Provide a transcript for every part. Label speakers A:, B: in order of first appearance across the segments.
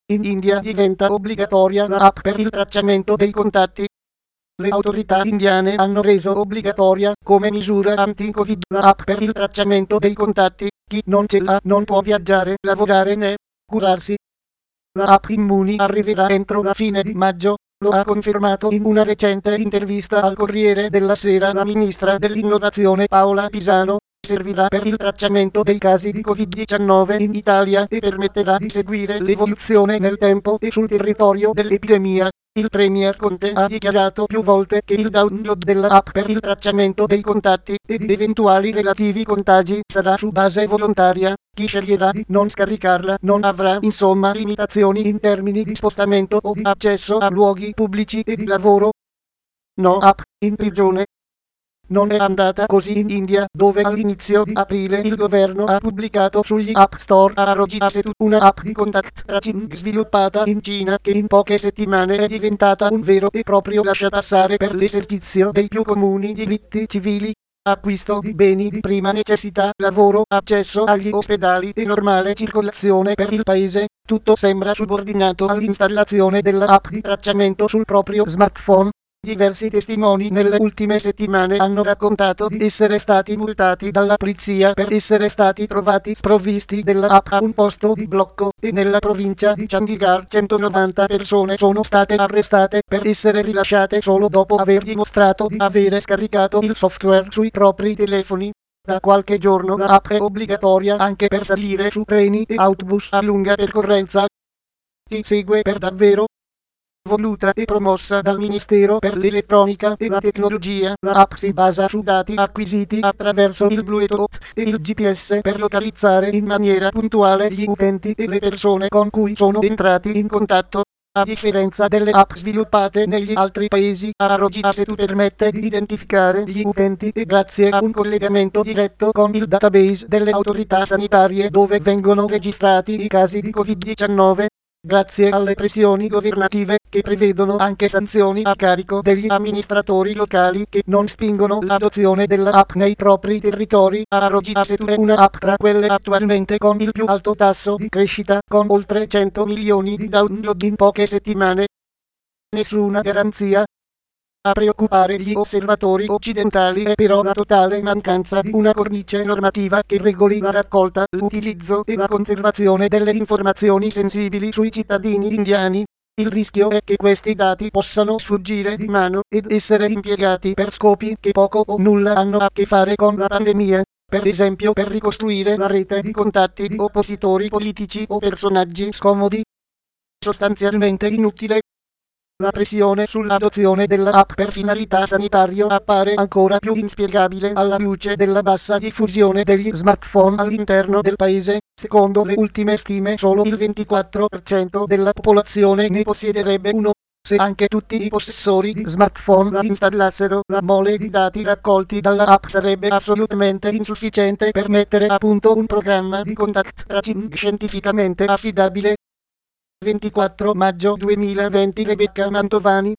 A: In India diventa obbligatoria l'app per il tracciamento dei contatti. Le autorità indiane hanno reso obbligatoria, come misura anti-Covid, l'app per il tracciamento dei contatti. Chi non ce l'ha non può viaggiare, lavorare né curarsi. L'app Immuni arriverà entro la fine di maggio. Lo ha confermato in una recente intervista al Corriere della Sera la ministra dell'Innovazione Paola Pisano. Servirà per il tracciamento dei casi di Covid-19 in Italia e permetterà di seguire l'evoluzione nel tempo e sul territorio dell'epidemia. Il Premier Conte ha dichiarato più volte che il download della app per il tracciamento dei contatti ed eventuali relativi contagi sarà su base volontaria. Chi sceglierà di non scaricarla non avrà insomma limitazioni in termini di spostamento o di accesso a luoghi pubblici e di lavoro. No app in prigione. Non è andata così in India, dove all'inizio di aprile il governo ha pubblicato sugli App Store Arogi Asset, una app di contact tracing sviluppata in Cina che in poche settimane è diventata un vero e proprio lasciapassare per l'esercizio dei più comuni diritti civili. Acquisto di beni di prima necessità, lavoro, accesso agli ospedali e normale circolazione per il paese, tutto sembra subordinato all'installazione della app di tracciamento sul proprio smartphone. Diversi testimoni nelle ultime settimane hanno raccontato di essere stati multati dalla polizia per essere stati trovati sprovvisti della app a un posto di blocco e nella provincia di Chandigarh 190 persone sono state arrestate per essere rilasciate solo dopo aver dimostrato di avere scaricato il software sui propri telefoni. Da qualche giorno la app è obbligatoria anche per salire su treni e autobus a lunga percorrenza. Chi segue per davvero? Voluta e promossa dal Ministero per l'Elettronica e la Tecnologia, la app si basa su dati acquisiti attraverso il Bluetooth e il GPS per localizzare in maniera puntuale gli utenti e le persone con cui sono entrati in contatto. A differenza delle app sviluppate negli altri paesi, Arogi Asset permette di identificare gli utenti e grazie a un collegamento diretto con il database delle autorità sanitarie dove vengono registrati i casi di Covid-19. Grazie alle pressioni governative, che prevedono anche sanzioni a carico degli amministratori locali che non spingono l'adozione della app nei propri territori, Arogi Asset è una app tra quelle attualmente con il più alto tasso di crescita, con oltre 100 milioni di download in poche settimane. Nessuna garanzia. A preoccupare gli osservatori occidentali è però la totale mancanza di una cornice normativa che regoli la raccolta, l'utilizzo e la conservazione delle informazioni sensibili sui cittadini indiani. Il rischio è che questi dati possano sfuggire di mano ed essere impiegati per scopi che poco o nulla hanno a che fare con la pandemia, per esempio per ricostruire la rete di contatti di oppositori politici o personaggi scomodi. Sostanzialmente inutile. La pressione sull'adozione della app per finalità sanitarie appare ancora più inspiegabile alla luce della bassa diffusione degli smartphone all'interno del paese. Secondo le ultime stime solo il 24% della popolazione ne possiederebbe uno. Se anche tutti i possessori di smartphone la installassero, la mole di dati raccolti dalla app sarebbe assolutamente insufficiente per mettere a punto un programma di contact tracing scientificamente affidabile. 24 maggio 2020 Rebecca Mantovani.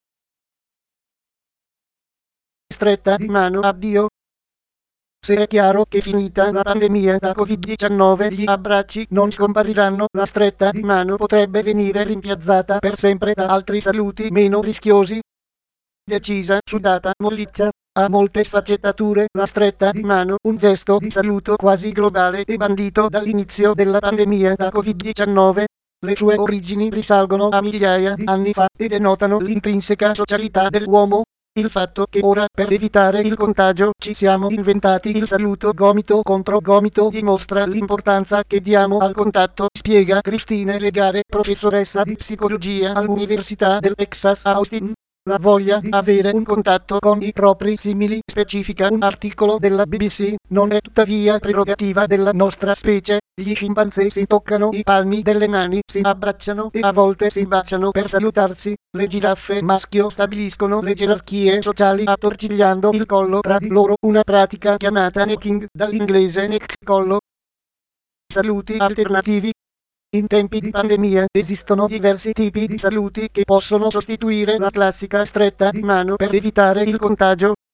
A: Stretta di mano a Dio. Se è chiaro che finita la pandemia da Covid-19 gli abbracci non scompariranno, la stretta di mano potrebbe venire rimpiazzata per sempre da altri saluti meno rischiosi. Decisa, sudata, molliccia, ha molte sfaccettature la stretta di mano, un gesto di saluto quasi globale e bandito dall'inizio della pandemia da Covid-19. Le sue origini risalgono a migliaia di anni fa e denotano l'intrinseca socialità dell'uomo. Il fatto che ora, per evitare il contagio, ci siamo inventati il saluto gomito contro gomito dimostra l'importanza che diamo al contatto, spiega Christine Legare, professoressa di psicologia all'Università del Texas a Austin. La voglia di avere un contatto con i propri simili, specifica un articolo della BBC, non è tuttavia prerogativa della nostra specie. Gli scimpanzé si toccano i palmi delle mani, si abbracciano e a volte si baciano per salutarsi. Le giraffe maschio stabiliscono le gerarchie sociali attorcigliando il collo tra di loro, una pratica chiamata necking, dall'inglese neck collo. Saluti alternativi. In tempi di pandemia esistono diversi tipi di saluti che possono sostituire la classica stretta di mano per evitare il contagio.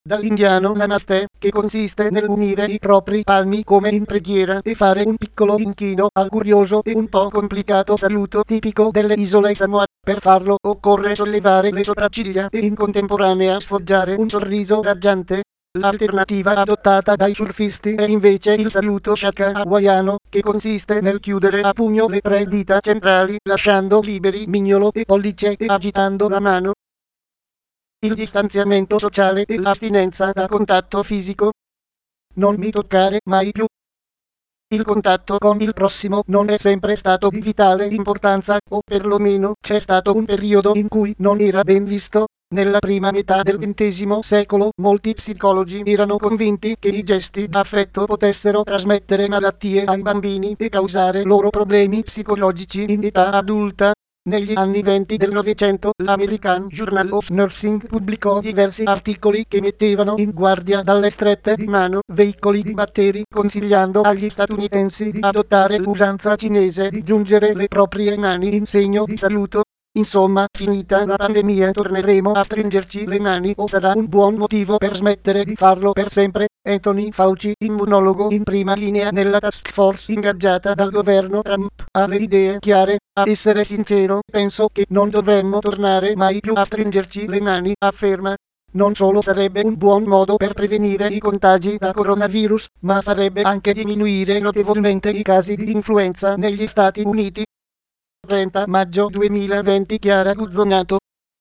A: dall'indiano Namaste, che consiste nell'unire i propri palmi come in preghiera e fare un piccolo inchino al curioso e un po' complicato saluto tipico delle isole Samoa. Per farlo occorre sollevare le sopracciglia e in contemporanea sfoggiare un sorriso raggiante. L'alternativa adottata dai surfisti è invece il saluto shaka hawaiano, che consiste nel chiudere a pugno le tre dita centrali, lasciando liberi mignolo e pollice e agitando la mano. Il distanziamento sociale e l'astinenza da contatto fisico. Non mi toccare mai più. Il contatto con il prossimo non è sempre stato di vitale importanza, o perlomeno c'è stato un periodo in cui non era ben visto. Nella prima metà del XX secolo molti psicologi erano convinti che i gesti d'affetto potessero trasmettere malattie ai bambini e causare loro problemi psicologici in età adulta. Negli anni 20 del Novecento, l'American Journal of Nursing pubblicò diversi articoli che mettevano in guardia dalle strette di mano, veicoli di batteri, consigliando agli statunitensi di adottare l'usanza cinese di giungere le proprie mani in segno di saluto. Insomma, finita la pandemia torneremo a stringerci le mani o sarà un buon motivo per smettere di farlo per sempre. Anthony Fauci, immunologo in prima linea nella task force ingaggiata dal governo Trump, ha le idee chiare. A essere sincero, penso che non dovremmo tornare mai più a stringerci le mani, afferma. Non solo sarebbe un buon modo per prevenire i contagi da coronavirus, ma farebbe anche diminuire notevolmente i casi di influenza negli Stati Uniti. 30 maggio 2020 Chiara Guzzonato.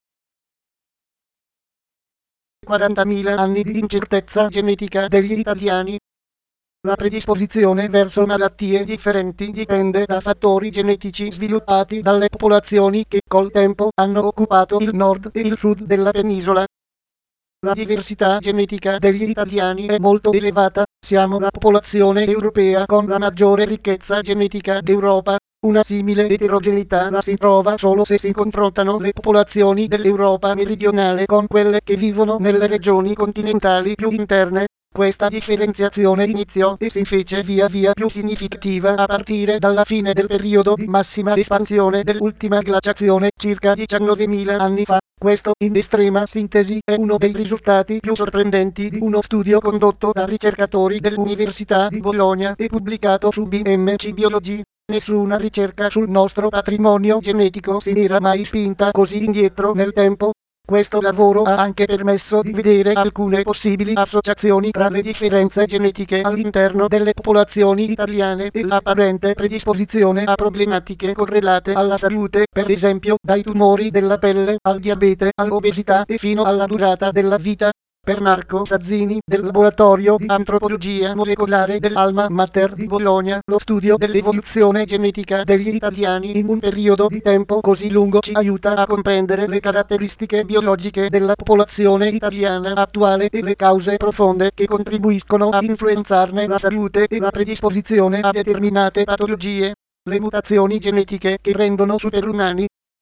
A: 40.000 anni di incertezza genetica degli italiani. La predisposizione verso malattie differenti dipende da fattori genetici sviluppati dalle popolazioni che col tempo hanno occupato il nord e il sud della penisola. La diversità genetica degli italiani è molto elevata, siamo la popolazione europea con la maggiore ricchezza genetica d'Europa. Una simile eterogeneità la si trova solo se si confrontano le popolazioni dell'Europa meridionale con quelle che vivono nelle regioni continentali più interne. Questa differenziazione iniziò e si fece via via più significativa a partire dalla fine del periodo di massima espansione dell'ultima glaciazione, circa 19.000 anni fa. Questo, in estrema sintesi, è uno dei risultati più sorprendenti di uno studio condotto da ricercatori dell'Università di Bologna e pubblicato su BMC Biology. Nessuna ricerca sul nostro patrimonio genetico si era mai spinta così indietro nel tempo. Questo lavoro ha anche permesso di vedere alcune possibili associazioni tra le differenze genetiche all'interno delle popolazioni italiane e l'apparente predisposizione a problematiche correlate alla salute, per esempio dai tumori della pelle al diabete, all'obesità e fino alla durata della vita. Per Marco Sazzini, del Laboratorio di Antropologia Molecolare dell'Alma Mater di Bologna, lo studio dell'evoluzione genetica degli italiani in un periodo di tempo così lungo ci aiuta a comprendere le caratteristiche biologiche della popolazione italiana attuale e le cause profonde che contribuiscono a influenzarne la salute e la predisposizione a determinate patologie. Le mutazioni genetiche che rendono superumani.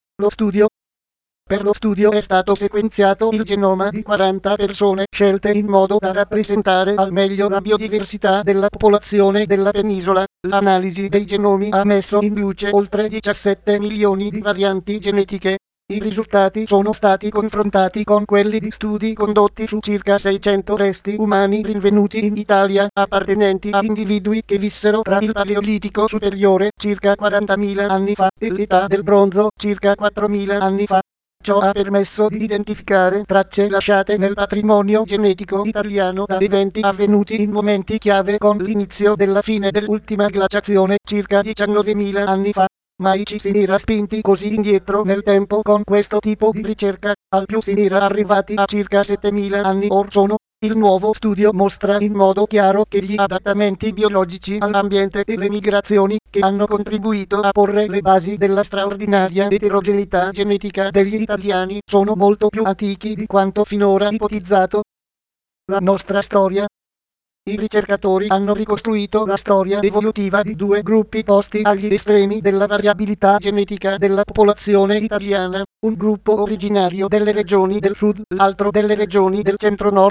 A: Per lo studio è stato sequenziato il genoma di 40 persone scelte in modo da rappresentare al meglio la biodiversità della popolazione della penisola. L'analisi dei genomi ha messo in luce oltre 17 milioni di varianti genetiche. I risultati sono stati confrontati con quelli di studi condotti su circa 600 resti umani rinvenuti in Italia, appartenenti a individui che vissero tra il Paleolitico superiore, circa 40.000 anni fa, e l'età del bronzo, circa 4.000 anni fa. Ciò ha permesso di identificare tracce lasciate nel patrimonio genetico italiano da eventi avvenuti in momenti chiave con l'inizio della fine dell'ultima glaciazione, circa 19.000 anni fa. Mai ci si era spinti così indietro nel tempo con questo tipo di ricerca, al più si era arrivati a circa 7.000 anni or sono. Il nuovo studio mostra in modo chiaro che gli adattamenti biologici all'ambiente e le migrazioni, che hanno contribuito a porre le basi della straordinaria eterogeneità genetica degli italiani, sono molto più antichi di quanto finora ipotizzato. La nostra storia. I ricercatori hanno ricostruito la storia evolutiva di due gruppi posti agli estremi della variabilità genetica della popolazione italiana, un gruppo originario delle regioni del sud, l'altro delle regioni del centro-nord.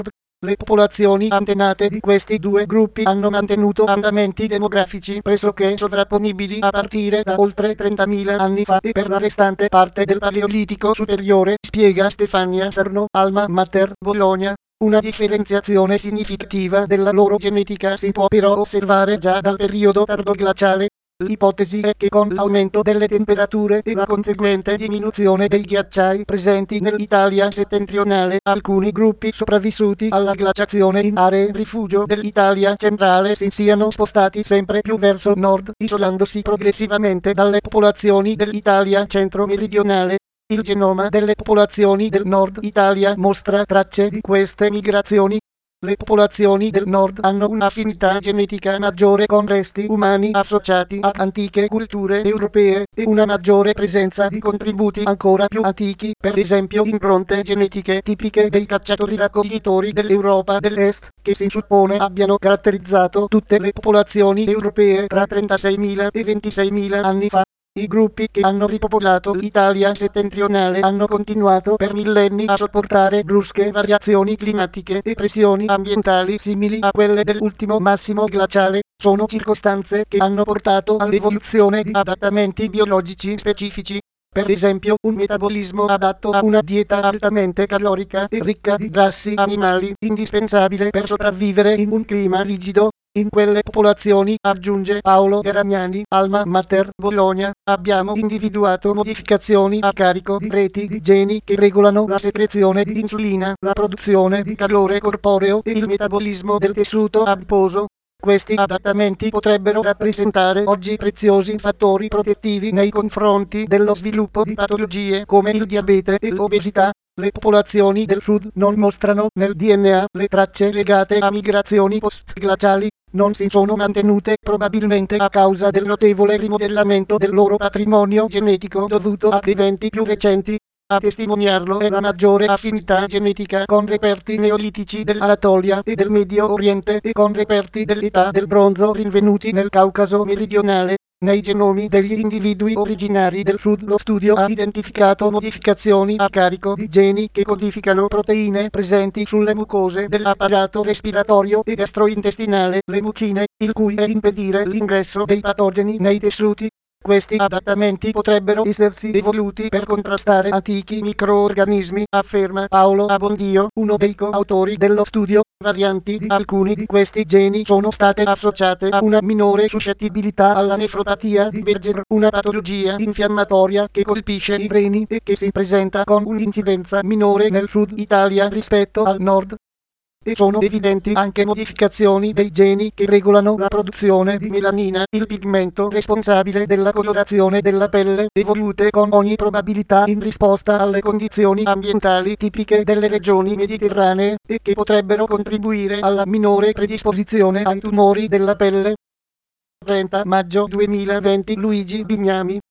A: Le popolazioni antenate di questi due gruppi hanno mantenuto andamenti demografici pressoché sovrapponibili a partire da oltre 30.000 anni fa e per la restante parte del Paleolitico superiore, spiega Stefania Sarno, Alma Mater, Bologna. Una differenziazione significativa della loro genetica si può però osservare già dal periodo tardoglaciale. L'ipotesi è che con l'aumento delle temperature e la conseguente diminuzione dei ghiacciai presenti nell'Italia settentrionale, alcuni gruppi sopravvissuti alla glaciazione in aree rifugio dell'Italia centrale si siano spostati sempre più verso nord, isolandosi progressivamente dalle popolazioni dell'Italia centro-meridionale. Il genoma delle popolazioni del nord Italia mostra tracce di queste migrazioni. Le popolazioni del nord hanno un'affinità genetica maggiore con resti umani associati ad antiche culture europee e una maggiore presenza di contributi ancora più antichi, per esempio impronte genetiche tipiche dei cacciatori-raccoglitori dell'Europa dell'Est, che si suppone abbiano caratterizzato tutte le popolazioni europee tra 36.000 e 26.000 anni fa. I gruppi che hanno ripopolato l'Italia settentrionale hanno continuato per millenni a sopportare brusche variazioni climatiche e pressioni ambientali simili a quelle dell'ultimo massimo glaciale. Sono circostanze che hanno portato all'evoluzione di adattamenti biologici specifici. Per esempio, un metabolismo adatto a una dieta altamente calorica e ricca di grassi animali, indispensabile per sopravvivere in un clima rigido. In quelle popolazioni, aggiunge Paolo Garagnani, Alma Mater, Bologna, abbiamo individuato modificazioni a carico di reti di geni che regolano la secrezione di insulina, la produzione di calore corporeo e il metabolismo del tessuto adiposo. Questi adattamenti potrebbero rappresentare oggi preziosi fattori protettivi nei confronti dello sviluppo di patologie come il diabete e l'obesità. Le popolazioni del sud non mostrano nel DNA le tracce legate a migrazioni post-glaciali, non si sono mantenute probabilmente a causa del notevole rimodellamento del loro patrimonio genetico dovuto ad eventi più recenti. A testimoniarlo è la maggiore affinità genetica con reperti neolitici dell'Anatolia e del Medio Oriente e con reperti dell'età del bronzo rinvenuti nel Caucaso meridionale. Nei genomi degli individui originari del sud lo studio ha identificato modificazioni a carico di geni che codificano proteine presenti sulle mucose dell'apparato respiratorio e gastrointestinale, le mucine, il cui è impedire l'ingresso dei patogeni nei tessuti. Questi adattamenti potrebbero essersi evoluti per contrastare antichi microorganismi, afferma Paolo Abbondio, uno dei coautori dello studio. Varianti di alcuni di questi geni sono state associate a una minore suscettibilità alla nefropatia di Berger, una patologia infiammatoria che colpisce i reni e che si presenta con un'incidenza minore nel sud Italia rispetto al nord. E sono evidenti anche modificazioni dei geni che regolano la produzione di melanina, il pigmento responsabile della colorazione della pelle, evolute con ogni probabilità in risposta alle condizioni ambientali tipiche delle regioni mediterranee, e che potrebbero contribuire alla minore predisposizione ai tumori della pelle. 30 maggio 2020 Luigi Bignami